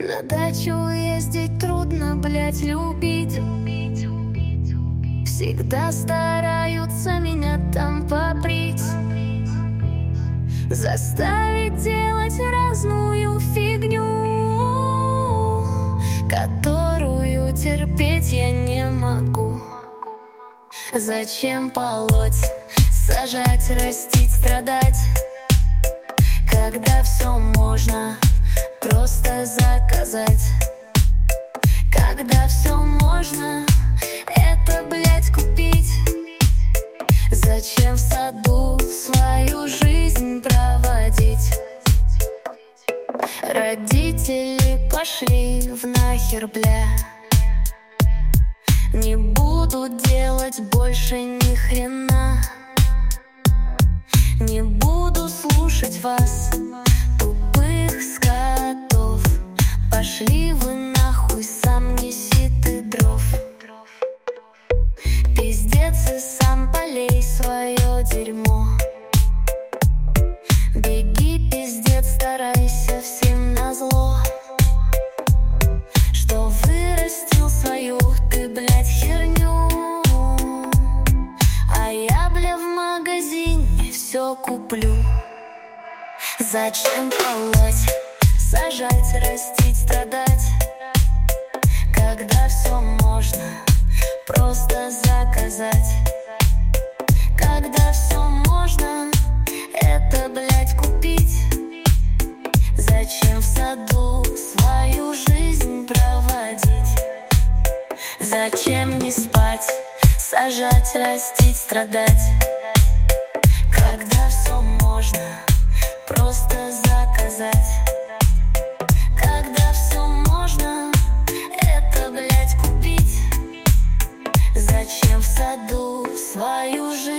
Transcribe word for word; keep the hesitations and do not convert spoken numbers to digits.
На дачу ездить трудно, блять, любить. Всегда стараются меня там поприть, заставить делать разную фигню, которую терпеть я не могу. Зачем полоть, сажать, растить, страдать, когда все можно просто заказать? Когда все можно это, блять, купить? Зачем в саду свою жизнь проводить? Родители пошли в нахер, бля. Не буду делать больше ни хрена. Не буду слушать вас, тупых скотов. Пошли вы нахуй, сам неси ты дров. Пиздец, и сам полей свое дерьмо. Беги, пиздец, старайся всем назло, что вырастил свою ты, блядь, херню. А я, бля, в магазине все куплю. Зачем полоть, сажать, растить, страдать, когда все можно просто заказать? Когда все можно это, блять, купить? Зачем в саду свою жизнь проводить? Зачем не спать, сажать, растить, страдать, когда все можно просто заказать? Когда все можно это, блять, купить? Зачем в саду свою жизнь